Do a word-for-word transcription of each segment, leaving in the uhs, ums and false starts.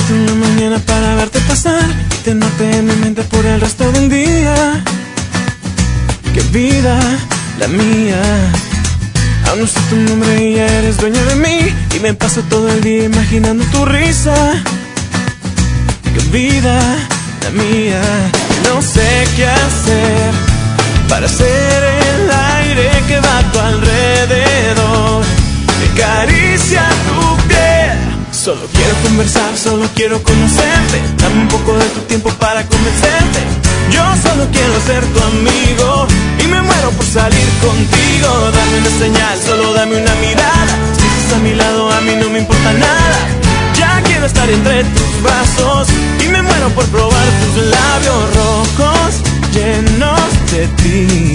despierto en la mañana para verte pasar y tenerte en mi mente por el resto del día. Qué vida la mía. Aún no sé tu nombre y ya eres dueña de mí, y me paso todo el día imaginando tu risa. Qué vida la mía. No sé qué hacer para ser el aire que va a tu alrededor, que acaricia tu piel. Solo quiero conversar, solo quiero conocerte. Dame un poco de tu tiempo para convencerte. Yo solo quiero ser tu amigo y me muero por salir contigo. Dame una señal, solo dame una mirada. Si estás a mi lado, a mí no me importa nada. Ya quiero estar entre tus brazos y me muero por probar tus labios rojos llenos de ti.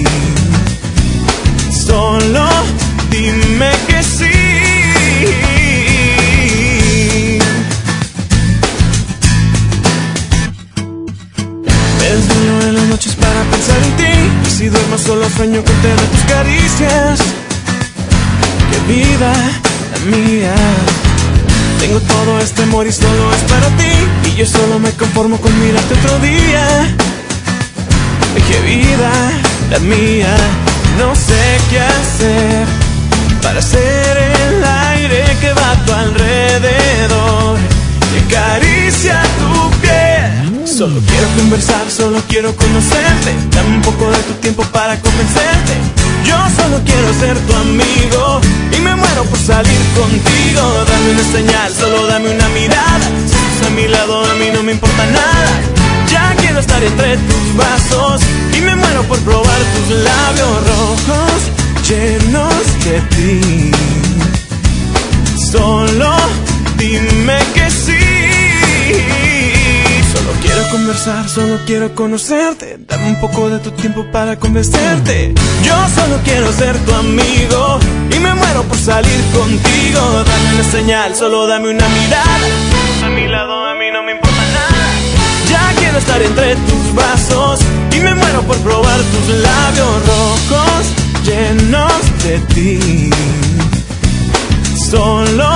Solo dime que sí. Me desvelo en las noches para pensar en ti, y si duermo solo sueño con tener tus caricias. Qué vida la mía. Tengo todo este amor y solo es para ti, y yo solo me conformo con mirarte otro día. Qué vida la mía. No sé qué hacer para ser el aire que va a tu alrededor, que acaricia tu piel. Solo quiero conversar, solo quiero conocerte. Dame un poco de tu tiempo para convencerte. Yo solo quiero ser tu amigo y me muero por salir contigo. Dame una señal, solo dame una mirada. Si estás a mi lado, a mí no me importa nada. Ya quiero estar entre tus brazos y me muero por probar tus labios rojos llenos de ti. Solo dime que sí. Solo quiero conversar, solo quiero conocerte. Dame un poco de tu tiempo para convencerte. Yo solo quiero ser tu amigo y me muero por salir contigo. Dame una señal, solo dame una mirada. A mi lado, a mí no me importa nada. Ya quiero estar entre tus brazos y me muero por probar tus labios rojos llenos de ti. Solo